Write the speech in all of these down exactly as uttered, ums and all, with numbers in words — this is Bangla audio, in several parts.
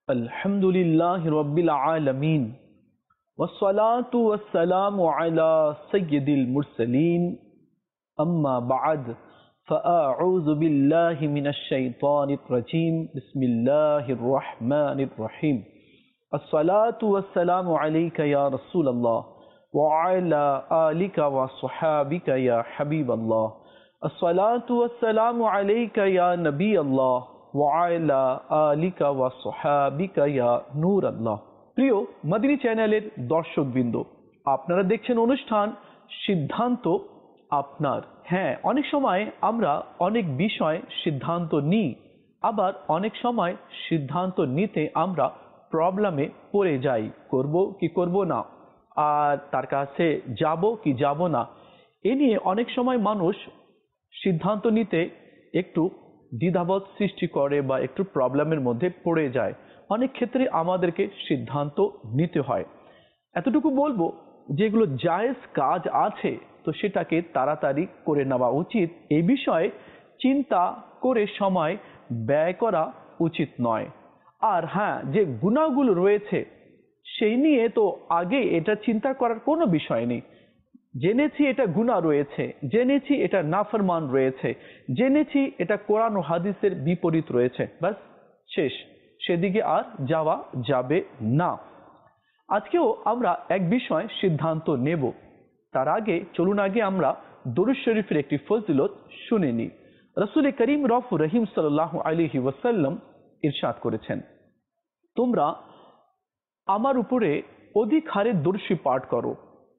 আলহামদুলিল্লাহি রাব্বিল আলামিন ওয়াসসালাতু ওয়াসসালামু আলা সাইয়্যিদিল মুরসালিন আম্মা বা'দ ফাআউযু বিল্লাহি মিনাশ শাইতানির রাজীম বিসমিল্লাহির রহমানির রহিম আসসালাতু ওয়াসসালামু আলাইকা ইয়া রাসূলুল্লাহ ওয়া আলা আলিকা ওয়া সাহবিকা ইয়া হাবিবাল্লাহ আসসালাতু ওয়াসসালামু আলাইকা ইয়া নবিয়াল্লাহ ওয়া আলা আলিকা ওয়া সাহবিকা ইয়া নূরাল্লাহ। প্রিয় মদিনী চ্যানেলের দর্শকবৃন্দ, আপনারা দেখছেন অনুষ্ঠান সিদ্ধান্ত আপনার। হ্যাঁ, অনেক সময় আমরা অনেক বিষয় সিদ্ধান্ত নিই, আবার অনেক সময় সিদ্ধান্ত নিতে আমরা প্রবলেমে পড়ে যাই, করব কি করব না, আর তার কাছে যাব কি যাব না। এ নিয়ে অনেক সময় মানুষ সিদ্ধান্ত নিতে একটু দ্বিধাবোধ সৃষ্টি করে বা একটু প্রবলেমের মধ্যে পড়ে যায়। অনেক ক্ষেত্রে আমাদেরকে সিদ্ধান্ত নিতে হয়। এতটুকু বলবো, যেগুলো জায়েজ কাজ আছে তো সেটাকে তাড়াতাড়ি করে নেওয়া উচিত। এই বিষয়ে চিন্তা করে সময় ব্যয় করা উচিত নয়। আর হ্যাঁ, যে গুনাহগুলো রয়েছে সেই নিয়ে তো আগে এটা চিন্তা করার কোনো বিষয় নেই। জেনেছি এটা গুনাহ রয়েছে, জেনেছি এটা নাফরমান রয়েছে, জেনেছি এটা কোরআন ও হাদিসের বিপরীত রয়েছে, বাস শেষ, সেদিকে আর যাওয়া যাবে না। আজকেও আমরা এক বিষয় সিদ্ধান্ত নেব। তার আগে চলুন আগে আমরা দরুদ শরীফের একটি ফজিলত শুনে নিই। রাসূল করিম রউফুর রহিম সাল্লাল্লাহু আলাইহি ওয়াসাল্লাম ইরশাদ করেছেন, তোমরা আমার উপরে অধিক হারে দরুদ শরীফ পাঠ করো।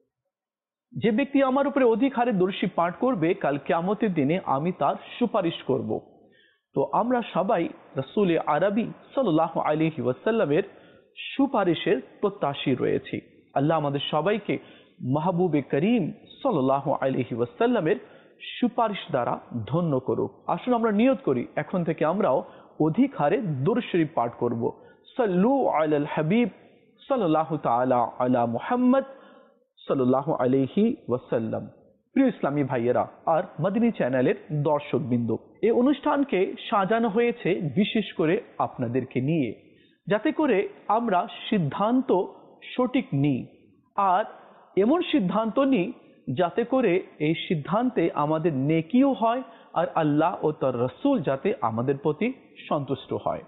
যে ব্যক্তি আমার উপরে অধিক হারে দরুদ শরীফ পাঠ করবে, কাল কিয়ামতের দিনে আমি তার সুপারিশ করব। তো আমরা সবাই রাসূল আরবি সাল্লাল্লাহু আলাইহি ওয়াসাল্লামের সুপারিশের প্রত্যাশী রয়েছি। আল্লাহ আমাদের সবাইকে মাহবুবে করিম সাল্লাল্লাহু আলাইহি ওয়াসাল্লামের সুপারিশ দ্বারা ধন্য করুক। আসুন আমরা নিয়ত করি, এখন থেকে আমরাও অধিক হারে দরুদ শরীফ পাঠ করব। সাল্লু আলাল হাবিব সাল্লাল্লাহু তাআলা আলা মুহাম্মদ সাল্লাল্লাহু আলাইহি ওয়াসাল্লাম। প্রিয় ইসলামী ভাইয়েরা আর মদিনী চ্যানেলের দর্শকবৃন্দ, এই অনুষ্ঠানকে সাজানো হয়েছে বিশেষ করে আপনাদেরকে নিয়ে, যাতে করে আমরা সিদ্ধান্ত সঠিক নিই, আর এমন সিদ্ধান্ত নিই যাতে করে এই সিদ্ধান্তে আমাদের নেকিও হয় আর আল্লাহ ও তার রাসূল যাতে আমাদের প্রতি সন্তুষ্ট হয়।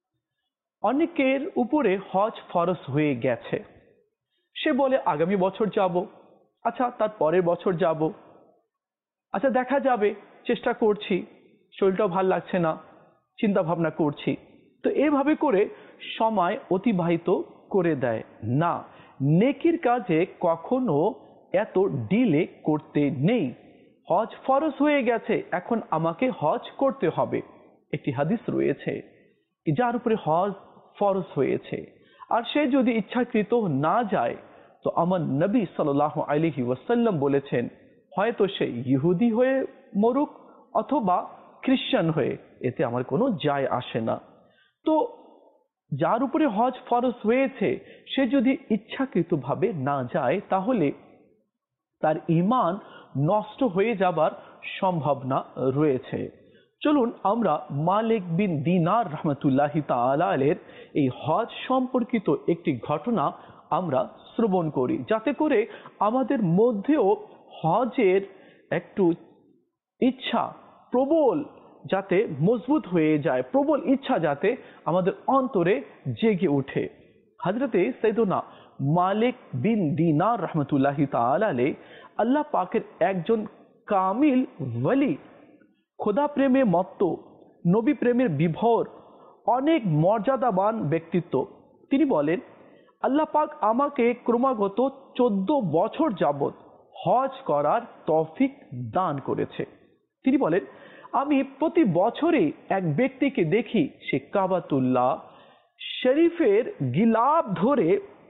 অনেকের উপরে হজ ফরজ হয়ে গেছে, সে বলে আগামী বছর যাব, আচ্ছা তার পরের বছর যাব, আচ্ছা দেখা যাবে, চেষ্টা করছি, শরীরটাও ভাল লাগছে না, চিন্তা ভাবনা করছি। তো এভাবে করে সময় অতিবাহিত করে দেয় না। নেকির কাজে কখনো এত ডিলে করতে নেই। হজ ফরজ হয়ে গেছে, এখন আমাকে হজ করতে হবে। একটি হাদিস রয়েছে, যার উপরে হজ ফরজ হয়েছে আর সে যদি ইচ্ছাকৃত না যায়, তো আমার নবী সাল্লাল্লাহু আলাইহি ওয়াসাল্লাম বলেছেন, হয়তো সে ইহুদি হয়ে মরুক অথবা খ্রিস্টান হয়ে, এতে আমার কোনো যায় আসে না। তো যার উপরে হজ ফরজ হয়েছে সে যদি ইচ্ছাকৃতভাবে না যায়, তাহলে তার ঈমান নষ্ট হয়ে যাবার সম্ভাবনা রয়েছে। চলুন আমরা মালিক বিন দিনার রাহমাতুল্লাহি তাআলা আলাইহির এই হজ সম্পর্কিত একটি ঘটনা আমরা শ্রবণ করি, যাতে করে আমাদের মধ্যেও হজের একটু ইচ্ছা প্রবল যাতে মজবুত হয়ে যায়, প্রবল ইচ্ছা যাতে আমাদের অন্তরে জেগে ওঠে। হযরতে সাইয়েদনা মালিক বিন দিনার রাহমাতুল্লাহি তাআলা আলাইহি আল্লাহ পাকের একজন কামিল ওয়ালি, খোদা প্রেমে মত্ত, নবী প্রেমের বিভোর, অনেক মর্যাদাবান ব্যক্তিত্ব। তিনি বলেন, আল্লাহ পাক আমাকে ক্রমাগত চোদ্দ বছর যাবৎ হজ করার তৌফিক দান করেছে। তিনি বলেন, আমি প্রতি বছরে এক ব্যক্তিকে দেখি, সে কাবাতুল্লাহ শরীফের গিলাফ ধরে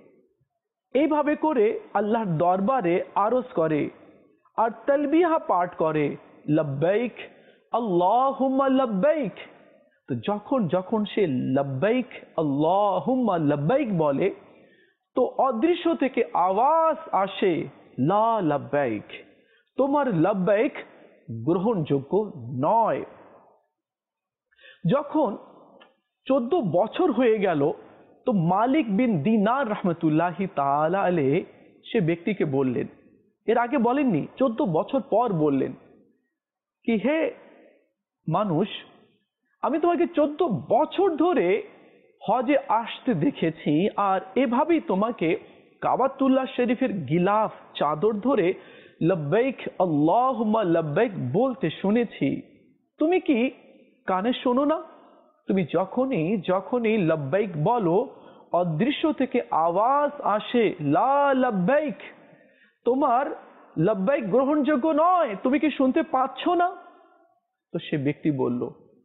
এইভাবে করে আল্লাহর দরবারে আরজ করে আর তালবিয়া পাঠ করে, লব্বাইক আল্লাহুম্মা লব্বাইক। তো যখন যখন সে লব্বাইক আল্লাহুম্মা লব্বাইক বলে, তো অদৃশ্য থেকে আওয়াজ আসে, লা লব্বাইক, তোমার লব্বাইক গ্রহণযোগ্য নয়। যখন চোদ্দ বছর হয়ে গেল, তো মালিক বিন দিনার রহমতুল্লাহি তাআলা আলাইহি সে ব্যক্তিকে বললেন, এর আগে বলেননি, চোদ্দ বছর পর বললেন কি, হে মানুষ, আমি তোমাকে চোদ্দ বছর ধরে হজে আসতে দেখেছি, আর এভাবেই তোমাকে কাবাতুল্লাহ শরীফের গিলাফ চাদর ধরে লব্বাইক আল্লাহুম্মা লব্বাইক বলতে শুনেছি। তুমি কি কানে শোনো না? তুমি যখনই যখনই লব্বাইক বলো, অদৃশ্য থেকে আওয়াজ আসে, লা লব্বাইক, তোমার লব্বাইক গ্রহণযোগ্য নয়, তুমি কি শুনতে পাচ্ছ না? তো সে ব্যক্তি বলল,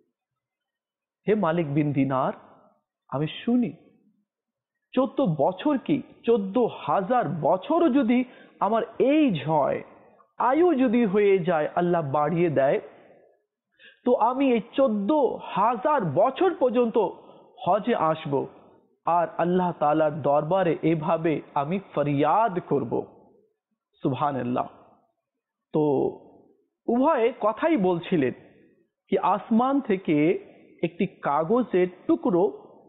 হে মালিক বিন দিনার, আমি শুনি। চোদ্দ বছর কি, চোদ্দ হাজার বছরও যদি আমার এইজ হয়, আয়ু যদি হয়ে যায়, আল্লাহ বাড়িয়ে দেয়, তো আমি এই চোদ্দ হাজার বছর পর্যন্ত হজে আসব, আর আল্লাহ তাআলার দরবারে এভাবে আমি ফরিয়াদ করব। সুবহানাল্লাহ। তো উভয়ে কথাই বলছিলেন কি আসমান থেকে একটি কাগজের টুকরো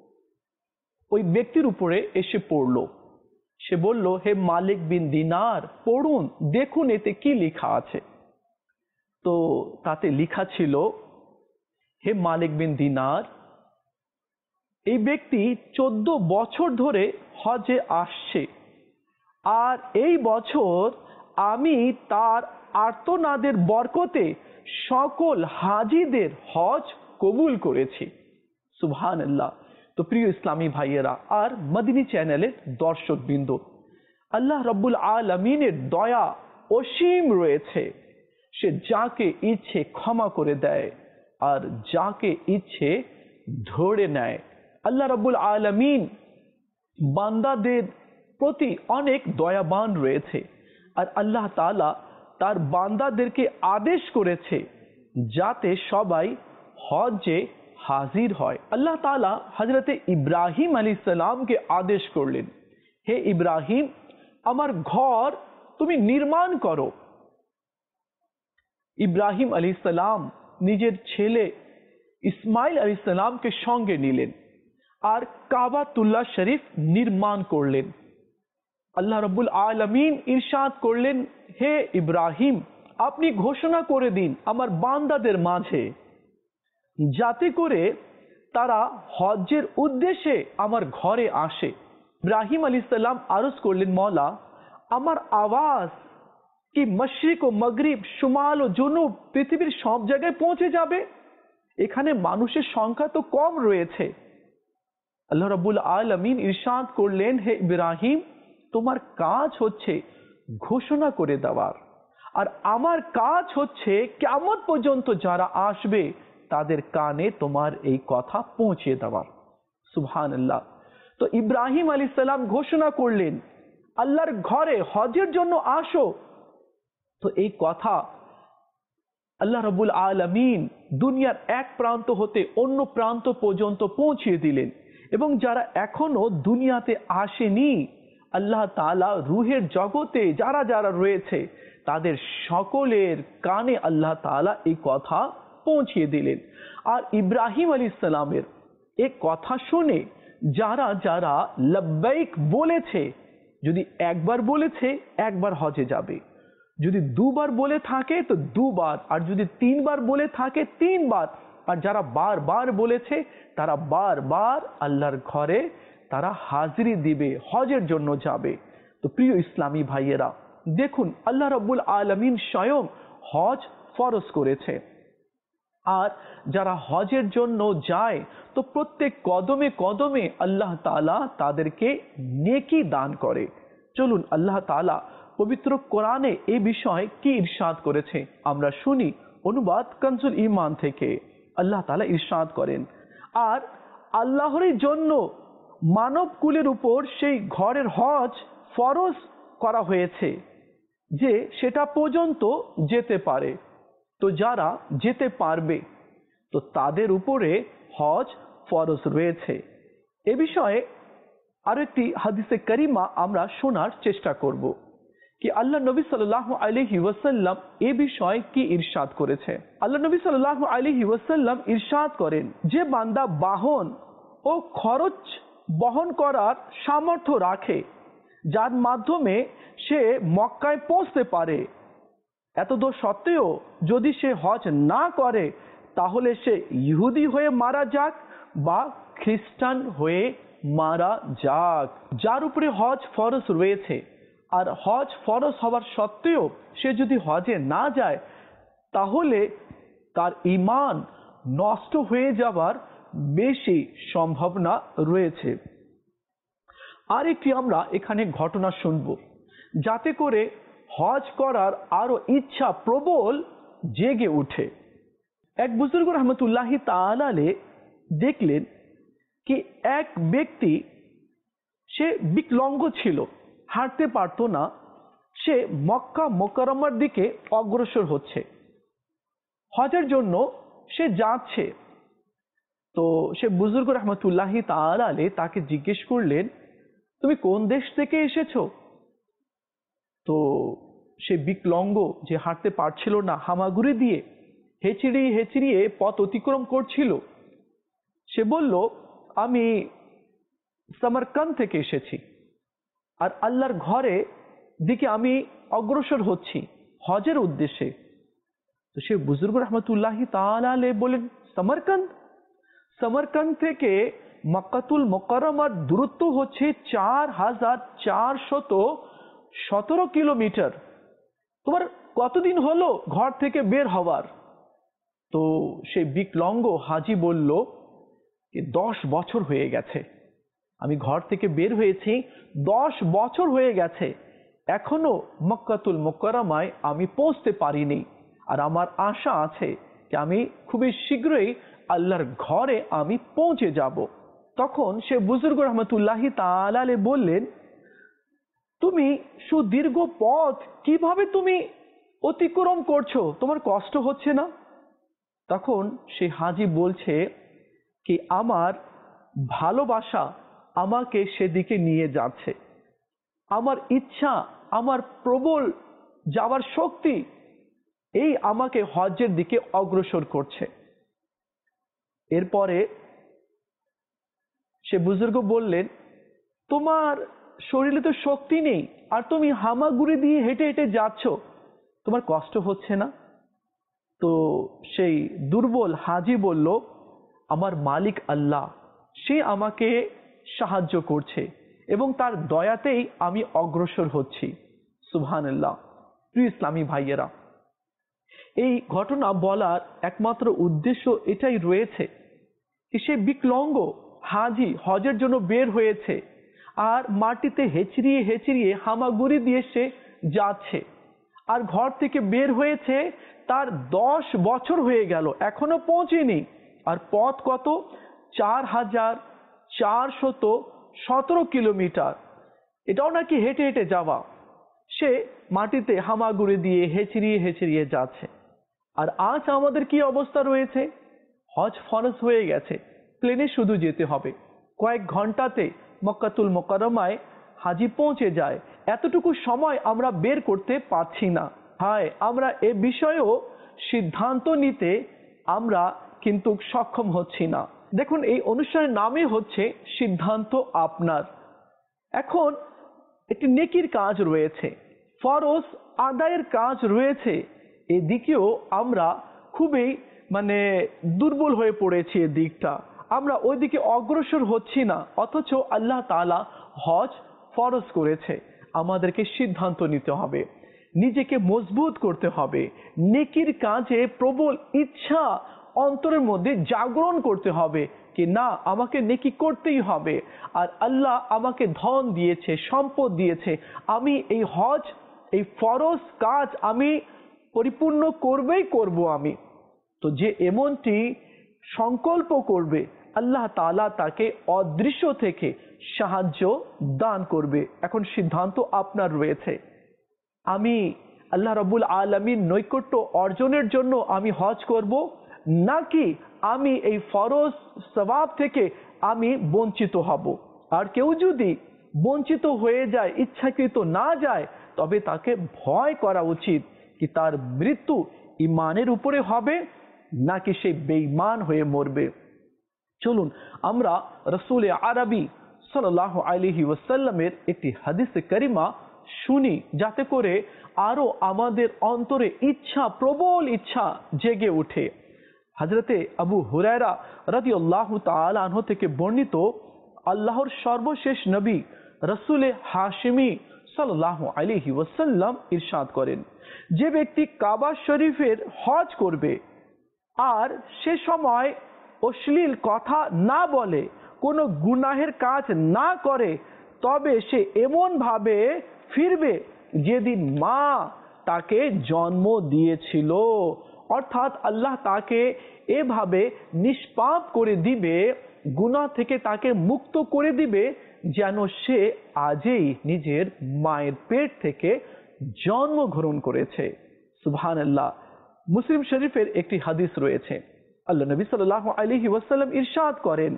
ওই ব্যক্তির উপরে এসে পড়ল। সে বলল, হে মালিক বিন দিনার, পড়ুন, দেখুন এতে কি লেখা আছে। তো তাতে লেখা ছিল, হে মালিক বিন দিনার, এই ব্যক্তি চোদ্দ বছর ধরে হজে আসছে, আর এই বছর আমি তার আর্তনাদের বরকতে সকল হাজিদের হজ কবুল করেছি। সুবহানাল্লাহ। তো প্রিয় ইসলামী ভাইয়েরা আর মদিনী চ্যানেলের দর্শকবৃন্দ, আল্লাহ রাব্বুল আলামিনের দয়া অসীম রয়েছে। সে যাকে ইচ্ছে ক্ষমা করে দেয়, আর যাকে ইচ্ছে ধরে নেয়। আল্লাহ রাব্বুল আলামিন বান্দাদের প্রতি অনেক দয়াবান রয়েছে, আর আল্লাহ তাআলা তার বান্দাদেরকে আদেশ করেছে যাতে সবাই হজে হাজির হয়। আল্লাহ তাআলা হযরতে ইব্রাহিম আলাইহিস সালামকে আদেশ করলেন, হে ইব্রাহিম, আমার ঘর তুমি নির্মাণ করো। ইব্রাহিম আলাইহিস সালাম নিজের ছেলে ইসমাইল আলাইহিস সালামকে সঙ্গে নিলেন, আর কাবাতুল্লাহ শরীফ নির্মাণ করলেন। আল্লাহ রাব্বুল আলামিন ইরশাদ করলেন, হে ইব্রাহিম, আপনি ঘোষণা করে দিন আমার বান্দাদের মাঝে, যাতে করে তারা হজ্জের উদ্দেশ্যে আমার ঘরে আসে। ইব্রাহিম আলাইহিস সালাম আরজ করলেন, মওলা, আমার আওয়াজ কি মশরিক ও মাগরিব, শুমাল ও জুনুব, পৃথিবীর সব জায়গায় পৌঁছে যাবে? এখানে মানুষের সংখ্যা তো কম রয়েছে। আল্লাহ রাব্বুল আলামিন ইরশাদ করলেন, হে ইব্রাহিম, তোমার কাজ হচ্ছে ঘোষণা করে দেওয়ার, আর আমার কাজ হচ্ছে কিয়ামত পর্যন্ত যারা আসবে তাদের কানে তোমার এই কথা পৌঁছে দেওয়ার। সুবহানাল্লাহ। তো ইব্রাহিম আলাইহিস সালাম ঘোষণা করলেন, আল্লাহর ঘরে হজের জন্য আসো। তো এই কথা আল্লাহ রাব্বুল আলামিন দুনিয়ার এক প্রান্ত হতে অন্য প্রান্ত পর্যন্ত পৌঁছিয়ে দিলেন, এবং যারা এখনো দুনিয়াতে আসেনি, আল্লাহ তাআলা রুহের জগতে যারা যারা রয়েছে তাদের সকলের কানে আল্লাহ তাআলা এই কথা পৌঁছিয়ে দিলেন। আর ইব্রাহিম আলাইহিস সালামের এই কথা শুনে যারা যারা লব্বাইক বলেছে, যদি একবার বলেছে একবার হজে যাবে, যদি দুবার বলে থাকে তো দুবার, আর যদি তিনবার বলে থাকে তিনবার, আর যারা বারবার বলেছে তারা বারবার আল্লাহর ঘরে তারা হাজিরি দিবে, হজের জন্য যাবে। তো প্রিয় ইসলামী ভাইয়েরা, দেখুন আল্লাহ রাব্বুল আলামিন স্বয়ং হজ ফরজ করেছে, আর যারা হজের জন্য যায় তো প্রত্যেক কদমে কদমে আল্লাহ তাআলা তাদেরকে নেকি দান করে। চলুন আল্লাহ তাআলা পবিত্র কোরআনে এই বিষয়ে কি ইরশাদ করেছে আমরা শুনি। অনুবাদ কনজুল ঈমান থেকে। আল্লাহ তাআলা ইরশাদ করেন, আর আল্লাহরই জন্য মানব কুলের উপর সেই ঘরের হজ ফরজ করা হয়েছে যে সেটা পর্যন্ত যেতে পারে। তো যারা যেতে পারবে তো তাদের উপরে হজ ফরজ রয়েছে। এ বিষয়ে আরো একটি হাদিসে কারিমা আমরা শোনার চেষ্টা করব কি আল্লাহ নবী সাল্লাল্লাহু আলাইহি ওয়াসাল্লাম এ বিষয়ে কি ইরশাদ করেছে। আল্লাহ নবী সাল্লাল্লাহু আলাইহি ওয়াসাল্লাম ইরশাদ করেন, যে বান্দা বাহন ও খরচ বহন করার সামর্থ্য রাখে, যার মাধ্যমে সে মক্কায় পৌঁছতে পারে। এতদূর সত্ত্বেও যদি সে হজ না করে, তাহলে সে ইহুদি হয়ে মারা যাক বা খ্রিস্টান হয়ে মারা যাক। যার উপরে হজ ফরজ রয়েছে, আর হজ ফরজ হওয়ার সত্ত্বেও সে যদি হজে না যায়, তাহলে তার ঈমান নষ্ট হয়ে যাবার বেশি সম্ভাবনা রয়েছে। আরেকটি আমরা এখানে ঘটনা শুনব, যাতে করে হজ করার আরো ইচ্ছা প্রবল জেগে ওঠে। এক বুজুর্গ রহমতুল্লাহি তাআলা আলাইহি দেখলেন কি এক ব্যক্তি, সে বিকলাঙ্গ ছিল, হাঁটতে পারতো না। সে মক্কা মুকাররমার দিকে অগ্রসর হচ্ছে, হজের জন্য সে যাচ্ছে। তো সে বুজুর্গ রহমতুল্লাহি তাআলা আলাইহি তাকে জিজ্ঞেস করলেন, তুমি কোন দেশ থেকে এসেছো? তো সে বিকলাঙ্গ, যে হাঁটতে পারছিল না, হামাগুড়ি দিয়ে হেঁচড়িয়ে হেঁচড়িয়ে পথ অতিক্রম করছিল, সে বলল, আমি সমরকন্দ থেকে এসেছি, আর আল্লাহর ঘরে দিকে আমি অগ্রসর হচ্ছি হজের উদ্দেশ্যে। তো সে বুজুর্গ রহমতুল্লাহি তাআলা আলাইহি বলেন, সমরকন্দ? সমরকন্দ থেকে মক্কাতুল মুকাররমার দূরত্ব হচ্ছে চার হাজার চারশত সতেরো কিলোমিটার। তোমার কতদিন হলো ঘর থেকে বের হওয়ার? তো সেই বিকলাঙ্গ হাজি বলল, দশ বছর হয়ে গেছে, আমি ঘর থেকে বের হয়েছি, দশ বছর হয়ে গেছে, এখনো মক্কাতুল মুকাররমায় আমি পৌঁছতে পারিনি। আর আমার আশা আছে যে আমি খুবই শীঘ্রই আল্লাহর ঘরে আমি পৌঁছে যাব। তখন সে বুজুর্গ রহমতুল্লাহি তাআলা আলাইহি বললেন, তুমি সুদীর্ঘ পথ কিভাবে তুমি অতিক্রম করছো? তোমার কষ্ট হচ্ছে না? তখন সে হাজি বলছে কি, আমার ভালোবাসা আমাকে সেদিকে নিয়ে যাচ্ছে, আমার ইচ্ছা, আমার প্রবল যাওয়ার শক্তি, এই আমাকে হজ্জের দিকে অগ্রসর করছে। এরপরে সে বুজুর্গ বললেন, তোমার শরীরে তো শক্তি নেই, আর তুমি হামাগুড়ি দিয়ে হেঁটে হেঁটে যাচ্ছ, তোমার কষ্ট হচ্ছে না? তো সেই দুর্বল হাজি বলল, আমার মালিক আল্লাহ, সে আমাকে সাহায্য করছে এবং তার দয়াতেই আমি অগ্রসর হচ্ছি। সুবহানাল্লাহ। প্রিয় ইসলামী ভাইয়েরা, এই ঘটনা বলার একমাত্র উদ্দেশ্য এটাই রয়েছে যে সে বিকলাঙ্গ হাজি হজের জন্য বের হয়েছে, আর মাটিতে হেঁচড়িয়ে হেঁচড়িয়ে হামাগুড়ি দিয়ে সে যাচ্ছে, আর ঘর থেকে বের হয়েছে তার দশ বছর হয়ে গেল, এখনো পৌঁছেনি। আর পথ কত? চার হাজার চারশত সতেরো কিলোমিটার। এটাও নাকি হেঁটে হেঁটে যাওয়া। সে মাটিতে হামাগুড়ি দিয়ে হেঁচড়িয়ে হেঁচড়িয়ে যাচ্ছে। আর আজ আমাদের কি অবস্থা রয়েছে? হজ ফরজ হয়ে গেছে, প্লেনে শুধু যেতে হবে, কয়েক ঘন্টাতে মক্কাতুল মুকাররমায় হাজি পৌঁছে যায়। এতটুকু সময় আমরা বের করতে পারছি না। হায়, আমরা এ বিষয়েও সিদ্ধান্ত নিতে আমরা কিন্তু সক্ষম হচ্ছি না। দেখুন, এই অনুষ্ঠানের নামই হচ্ছে সিদ্ধান্ত আপনার। এখন একটি নেকির কাজ রয়েছে, ফরজ আদায়ের কাজ রয়েছে, এদিকেও আমরা খুবই মানে দুর্বল হয়ে পড়েছি। এ দিকটা আমরা ওইদিকে অগ্রসর হচ্ছি না, অথচ আল্লাহ তাআলা হজ ফরজ করেছে। আমাদেরকে সিদ্ধান্ত নিতে হবে, নিজেকে মজবুত করতে হবে, নেকির কাজে প্রবল ইচ্ছা অন্তরের মধ্যে জাগরণ করতে হবে কি না, আমাকে নেকি করতেই হবে। আর আল্লাহ আমাকে ধন দিয়েছে, সম্পদ দিয়েছে, আমি এই হজ, এই ফরজ কাজ আমি পরিপূর্ণ করবেই করব আমি। তো যে এমনটি সংকল্প করবে, আল্লাহ তাআলা তাকে অদৃশ্য থেকে সাহায্য দান করবে। এখন সিদ্ধান্ত আপনার রয়েছে, আমি আল্লাহ রাব্বুল আলামিন নৈকট্য অর্জনের জন্য আমি হজ করব, নাকি আমি এই ফরজ সওয়াব থেকে আমি বঞ্চিত হব। আর কেউ যদি বঞ্চিত হয়ে যায়, ইচ্ছাকৃত না যায়, তবে তাকে ভয় করা উচিত কি তার মৃত্যু ঈমানের উপরে হবে নাকি সে বেঈমান হয়ে মরবে। চলুন আমরা রাসূলে আরবি সাল্লাল্লাহু আলাইহি ওয়াসাল্লামের একটি হাদিসে কারিমা শুনি, যাতে করে আরো আমাদের অন্তরে ইচ্ছা, প্রবল ইচ্ছা জেগে ওঠে। হযরতে আবু হুরায়রা রাদিয়াল্লাহু তাআলা আনহু থেকে বর্ণিত, আল্লাহর সর্বশেষ নবী রাসূলে হাশিমি সাল্লাল্লাহু আলাইহি ওয়াসাল্লাম ইরশাদ করেন, যে ব্যক্তি কাবা শরীফের হজ করবে আর সে সময় অশ্লীল কথা না বলে, কোনো গুনাহের কাজ না করে, তবে সে এমন ভাবে ফিরবে যেদিন মা তাকে জন্ম দিয়েছিল। অর্থাৎ আল্লাহ তাকে এভাবে নিষ্পাপ করে দিবে, গুনাহ থেকে তাকে মুক্ত করে দিবে, যেন সে আজই নিজের মায়ের পেট থেকে জন্মগ্রহণ করেছে। সুবহানাল্লাহ। মুসলিম শরীফের একটি হাদিস রয়েছে, আল্লাহ নবী সাল্লাল্লাহু আলাইহি ওয়াসাল্লাম ইরশাদ করেন,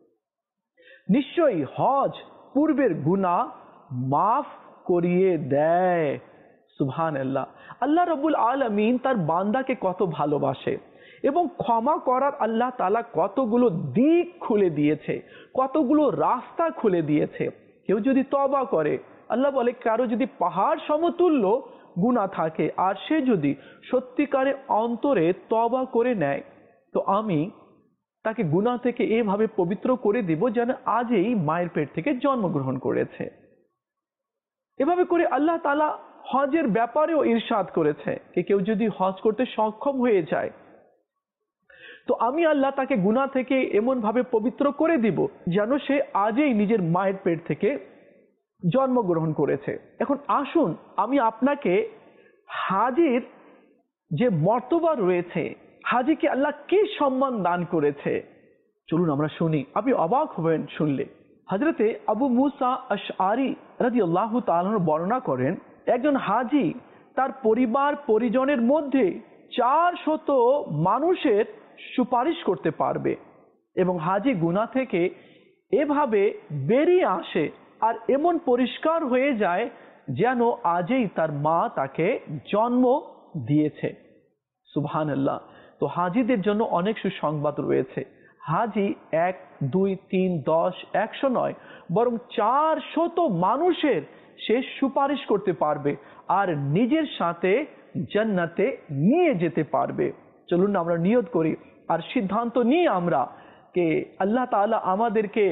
নিশ্চয়ই হজ পূর্বের গুনাহ মাফ করিয়ে দেয়। সুবহানাল্লাহ। আল্লাহ রাব্বুল আলামিন তার বান্দাকে কত ভালোবাসে এবং ক্ষমা করার আল্লাহ তাআলা কতগুলো দিক খুলে দিয়েছে, কতগুলো রাস্তা খুলে দিয়েছে। কেউ যদি তওবা করে, আল্লাহ বলে কারো যদি পাহাড় সমতুল্য গুনাহ থাকে আর সে যদি সত্যিকারে অন্তরে তওবা করে নেয়, তো আমি তাকে গুনাহ থেকে এভাবে পবিত্র করে দিব যেন আজই মায়ের পেট থেকে জন্মগ্রহণ করেছে। এভাবে করে আল্লাহ তাআলা হজের ব্যাপারেও ইরশাদ করেছে যে কেউ যদি হজ করতে সক্ষম হয়ে যায়, তো আমি আল্লাহ তাকে গুনাহ থেকে এমন ভাবে পবিত্র করে দিব যেন সে আজই নিজের মায়ের পেট থেকে জন্মগ্রহণ করেছে। এখন আসুন আমি আপনাকে হাজির যে মর্তবা রয়েছে, হাজিকে আল্লাহ কি সম্মান দান করেছে, চলুন আমরা শুনি। আপনি অবাক হবেন শুনলে। হযরতে আবু মুসা আশআরি রাদিয়াল্লাহু তাআলা বর্ণনা করেন, একজন হাজি তার পরিবার পরিজনের মধ্যে চারশত মানুষের সুপারিশ করতে পারবে এবং হাজি গুনাহ থেকে এভাবে বেরিয়ে আসে আর এমন পরিষ্কার হয়ে যায় যেন আজই তার মা তাকে জন্ম দিয়েছে। সুবহানাল্লাহ। তো হাজিদের জন্য অনেক সুসংবাদ রয়েছে। হাজি এক, দুই, তিন, দশ, একশো নয়, বরং চারশত মানুষের সে সুপারিশ করতে পারবে আর নিজের সাথে জান্নাতে নিয়ে যেতে পারবে। চলুন আমরা নিয়ত করি আর সিদ্ধান্ত নিই আমরা যে আল্লাহ তাআলা আমাদেরকে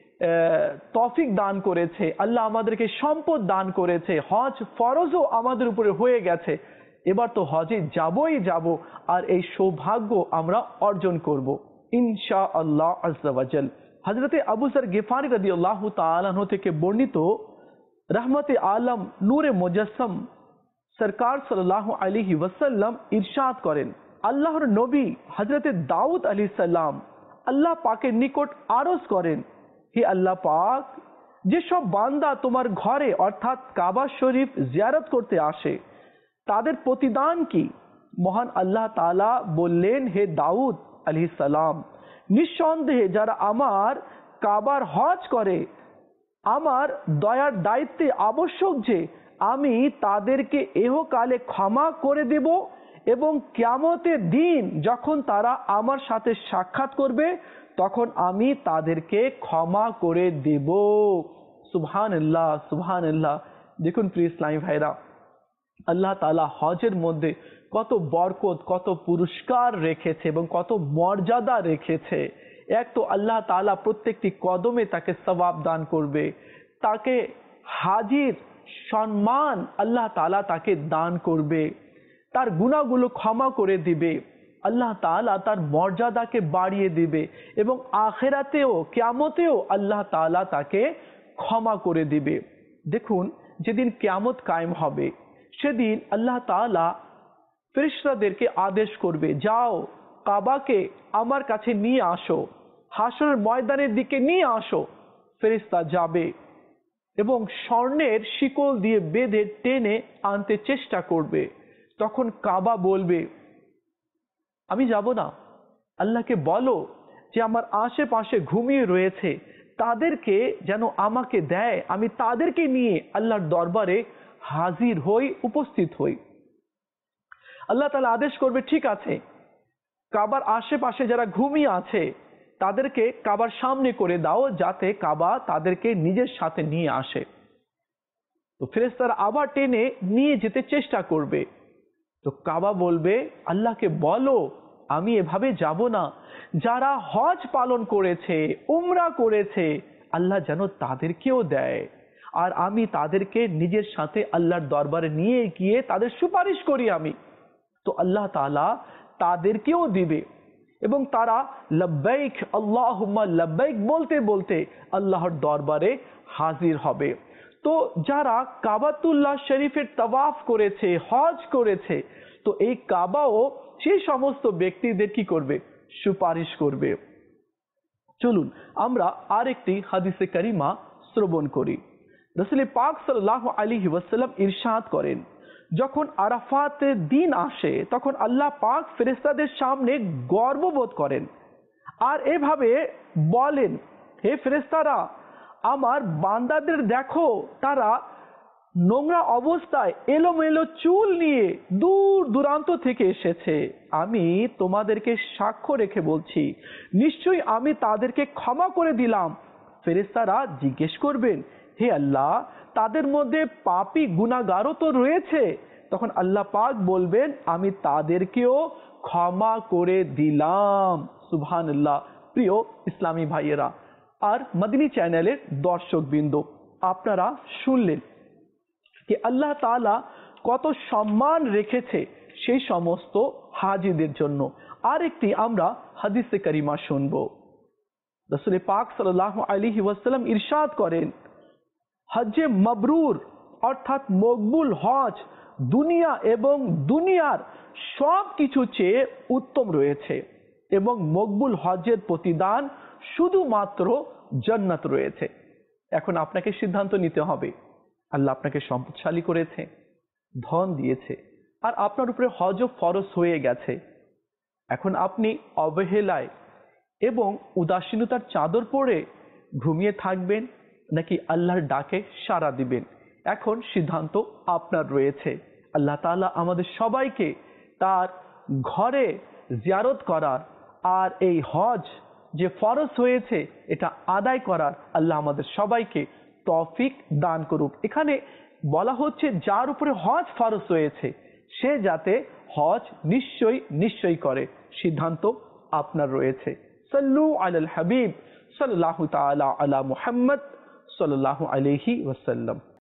তৌফিক দান করেছে, আল্লাহ আমাদেরকে সম্পদ দান করেছে, হজ ফরজও আমাদের উপরে হয়ে গেছে, এবার তো হজে যাবই যাব আর এই সৌভাগ্য আমরা অর্জন করব ইনশাআল্লাহ আযজা ওয়া জাল। হযরতে আবু যর গিফারি রাদিয়াল্লাহু তাআলা আনহু থেকে বর্ণিত, রহমতে আলম নূরে মুজাসসাম সরকার সাল্লাল্লাহু আলাইহি ওয়াসাল্লাম ইরশাদ করেন, আল্লাহর নবী হযরতে দাউদ আলাইহিস সালাম আল্লাহ পাকের নিকট আরজ করেন, হে আল্লাহ পাক, যেসব বান্দা তোমার ঘরে অর্থাৎ কাবা শরীফ জিয়ারত করতে আসে তাদের প্রতিদান কি? মহান আল্লাহ তাআলা বললেন, হে দাউদ আলাইহিস সালাম, নিঃসন্দেহে যারা আমার কাবার হজ করে আমার দয়ার দায়িত্বে আবশ্যক যে আমি তাদেরকে ইহকালে ক্ষমা করে দেব এবং কিয়ামতের দিন যখন তারা আমার সাথে সাক্ষাৎ করবে তখন আমি তাদেরকে ক্ষমা করে দেব। সুবহানাল্লাহ, সুবহানাল্লাহ। দেখুন প্রিয় ইসলামী ভাইরা, আল্লাহ তাআলা হজের মধ্যে কত বরকত, কত পুরস্কার রেখেছে এবং কত মর্যাদা রেখেছে। এক তো আল্লাহ তাআলা প্রত্যেকটি কদমে তাকে সওয়াব দান করবে, তাকে হাজির সম্মান আল্লাহ তাআলা তাকে দান করবে, তার গুনাহগুলো ক্ষমা করে দিবে, আল্লাহ তাআলা তার মর্যাদাকে বাড়িয়ে দিবে এবং আখিরাতেও কিয়ামতেও আল্লাহ তাআলা তাকে ক্ষমা করে দিবে। দেখুন যেদিন কিয়ামত কায়েম হবে সেদিন আল্লাহ তাআলা ফেরেশতাদেরকে আদেশ করবে, যাও কাবাকে আমার কাছে নিয়ে আসো, হাসরের ময়দানের দিকে নিয়ে আসো। ফেরেশতা যাবে এবং স্বর্ণের শিকল দিয়ে বেঁধে টেনে আনতে চেষ্টা করবে। তখন কাবা বলবে, আমি যাব না। আল্লাহকে বলো যে আমার আশেপাশে ঘুমিয়ে রয়েছে তাদেরকে যেন আমাকে দেয়, আমি তাদেরকে নিয়ে আল্লাহর দরবারে হাজির হই, উপস্থিত হই। আল্লাহ তাআলা আদেশ করবে, ঠিক আছে, কাবার আশেপাশে যারা ঘুমিয়ে আছে তাদেরকে কাবার সামনে করে দাও যাতে কাবা তাদেরকে নিজের সাথে নিয়ে আসে। তো ফেরেশতারা আবার টেনে নিয়ে যেতে চেষ্টা করবে। তো কাবা বলবে, আল্লাহকে বলো আমি এভাবে যাব না, যারা হজ পালন করেছে, উমরা করেছে, আল্লাহ যেন তাদেরকেও দেয়, আর আমি তাদেরকে নিজের সাথে আল্লাহর দরবারে নিয়ে গিয়ে তাদের সুপারিশ করি আমি। তো আল্লাহ তাআলা তাদেরকেও দিবে এবং তারা লব্বাইক আল্লাহুম্মা লব্বাইক বলতে বলতে আল্লাহর দরবারে হাজির হবে। তো যারা কাবাতুল্লাহ শরীফের তাওয়াফ করেছে, হজ করেছে, তো এই কাবাও সেই সমস্ত ব্যক্তিদের কি করবে? সুপারিশ করবে। চলুন আমরা আরেকটি হাদিসে কারিমা শ্রবণ করি। রাসূল পাক সাল্লাল্লাহু আলাইহি ওয়াসাল্লাম ইরশাদ করেন, যখন আরাফাতের দিন আসে তখন আল্লাহ পাক ফেরেশতাদের সামনে গর্ববোধ করেন আর এভাবে বলেন, হে ফেরেশতারা, আমার বান্দাদের দেখো, তারা নোংরা অবস্থায় এলোমেলো চুল নিয়ে দূর দূরান্ত থেকে এসেছে। আমি তোমাদেরকে সাক্ষ্য রেখে বলছি, নিশ্চয়ই আমি তাদেরকে ক্ষমা করে দিলাম। ফেরেশতারা জিজ্ঞেস করবেন, হে আল্লাহ, তাদের মধ্যে পাপী গুনাহগারও তো রয়েছে। তখন আল্লাহ পাক বলবেন, আমি তাদেরকেও ক্ষমা করে দিলাম। সুবহানাল্লাহ। প্রিয় ইসলামী ভাইয়েরা আর মদিনী চ্যানেলের দর্শকবৃন্দ, আপনারা শুনলেন যে আল্লাহ তাআলা কত সম্মান রেখেছে সেই সমস্ত হাজিদের জন্য। আরেকটি আমরা হাদিসে কারিমা শুনব। রাসূল পাক সাল্লাল্লাহু আলাইহি ওয়াসাল্লাম ইরশাদ করেন, হজ্জে মাবরুর অর্থাৎ মকবুল হজ দুনিয়া এবং দুনিয়ার সব কিছু চেয়ে উত্তম রয়েছে এবং মকবুল হজের প্রতিদান শুধুমাত্র জান্নাত রয়েছে। এখন আপনাকে সিদ্ধান্ত নিতে হবে। আল্লাহ আপনাকে সম্পদশালী করেছে, ধন দিয়েছে, আর আপনার উপরে হজও ফরজ হয়ে গেছে। এখন আপনি অবহেলায় এবং উদাসীনতার চাদর পরে ঘুমিয়ে থাকবেন নাকি আল্লাহর ডাকে সাড়া দিবেন? এখন সিদ্ধান্ত আপনার রয়েছে। আল্লাহ তাআলা আমাদের সবাইকে তার ঘরে জিয়ারত করার আর এই হজ যে ফরজ হয়েছে এটা আদায় করার আল্লাহ আমাদের সবাইকে তৌফিক দান করুক। এখানে বলা হচ্ছে যার উপরে হজ ফরজ হয়েছে সে যাতে হজ নিশ্চয়ই নিশ্চয়ই করে, সিদ্ধান্ত আপনার রয়েছে। সাল্লু আলাল হাবিব সাল্লাল্লাহু তাআলা আলা মুহাম্মদ সাল্লাল্লাহু আলাইহি ওয়াসাল্লাম।